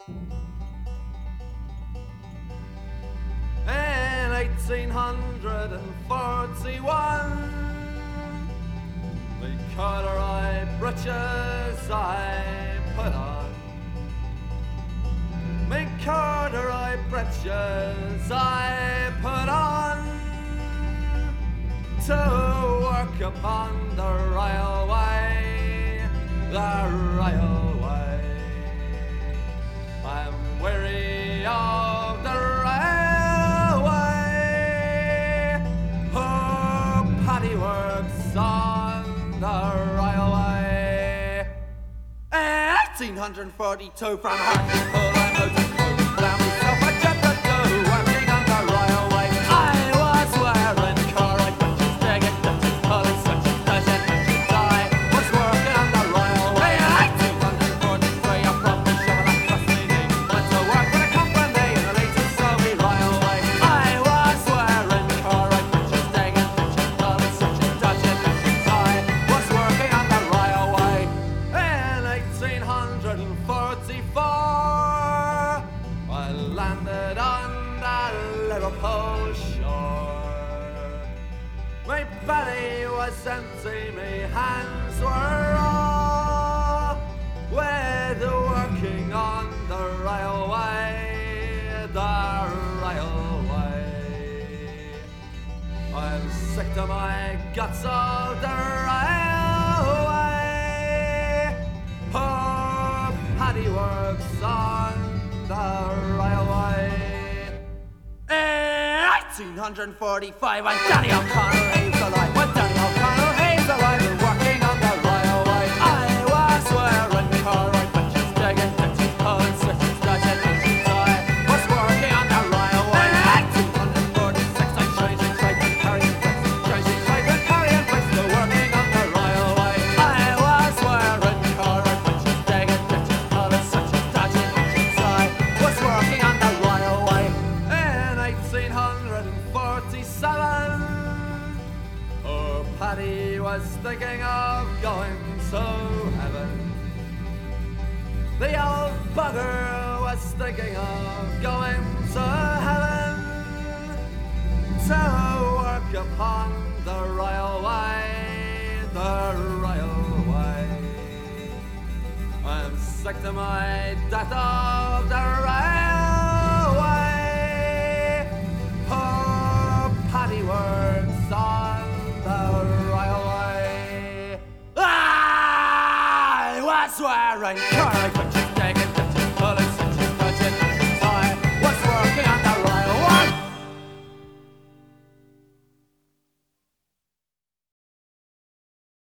In 1841, the corduroy breeches I put on. Me corduroy breeches I put on to work upon the railway, the railway. I'm weary of the railway. Oh, Paddy works on the railway. 1842 from Hartlepool, I'm out to down myself a jet to go, working on the railway. I was wearing corduroy breeches, digging ditches, pulling switches, dashing engines. I was working on the railway. 1843, I brought the shovel across my knee, went to work for the company in the latest Surrey railway. I was wearing corduroy breeches, digging ditches, pulling switches, dashing engines. I was working on the railway. In 1844, I landed on the Liverpool shore. My belly was empty, my hands were raw, with working on the railway, the railway. I'm sick to my guts of the railway. Oh, Paddy works on the railway. 1845, when Danny O'Connell heaves alive, when Danny O'Connell heaves alive, and working on the railway. I was wearing corduroy breeches, digging ditches, pulling switches, dashing engines. I was working on the railway. 1846, I'm changing trades and carrying bricks, changing trades and carrying bricks, to working on the railway. I was wearing corduroy breeches, digging ditches, pulling switches, dashing engines. I was working on the railway. In 1847, oh, Paddy was thinking of going to heaven. The old bugger was thinking of going to heaven, to work upon the railway, the railway. I'm sick to my death of the railway. Oh, Paddy works on the railway. I was wearing